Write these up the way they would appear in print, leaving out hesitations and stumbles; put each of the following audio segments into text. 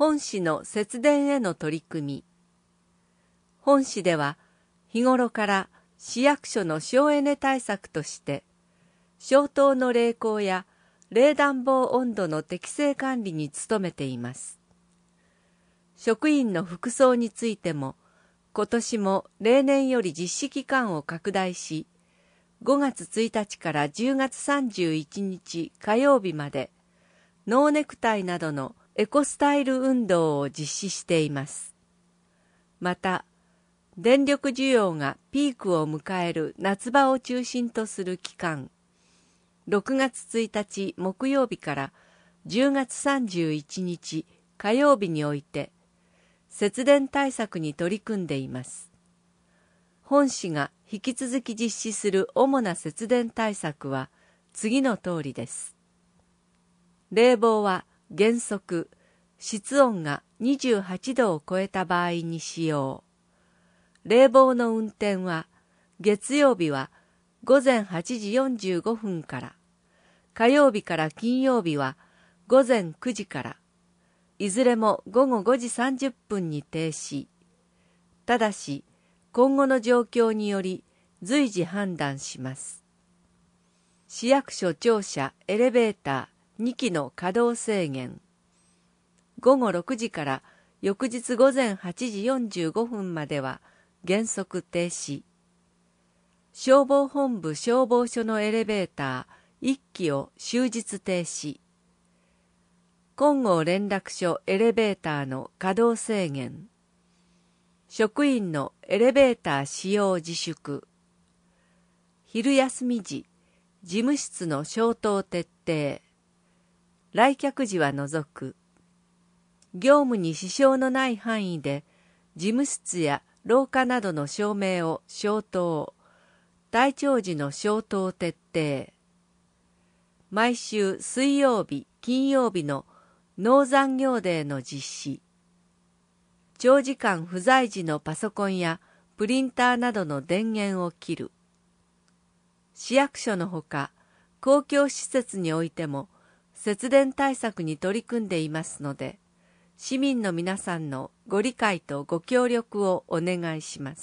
本市の節電への取り組み。本市では日頃から市役所の省エネ対策として消灯の励行や冷暖房温度の適正管理に努めています。職員の服装についても今年も例年より実施期間を拡大し、5月1日から10月31日火曜日までノーネクタイなどのエコスタイル運動を実施しています。また、電力需要がピークを迎える夏場を中心とする期間、6月1日木曜日から10月31日火曜日において、節電対策に取り組んでいます。本市が引き続き実施する主な節電対策は次の通りです。冷房は原則、室温が28度を超えた場合に使用。冷房の運転は月曜日は午前8時45分から、火曜日から金曜日は午前9時から、いずれも午後5時30分に停止。ただし、今後の状況により随時判断します。市役所庁舎エレベーター2基の稼働制限。午後6時から翌日午前8時45分までは原則停止。消防本部消防署のエレベーター1基を終日停止。金剛連絡所エレベーターの稼働制限。職員のエレベーター使用自粛。昼休み時、事務室の消灯徹底。来客時は除く。業務に支障のない範囲で、事務室や廊下などの照明を消灯。退庁時の消灯徹底。毎週水曜日、金曜日のノー残業デーの実施。長時間不在時のパソコンやプリンターなどの電源を切る。市役所のほか、公共施設においても節電対策に取り組んでいますので、市民の皆さんのご理解とご協力をお願いします。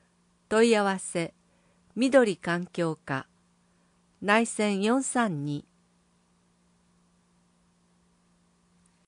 問い合わせ、緑環境課、内線432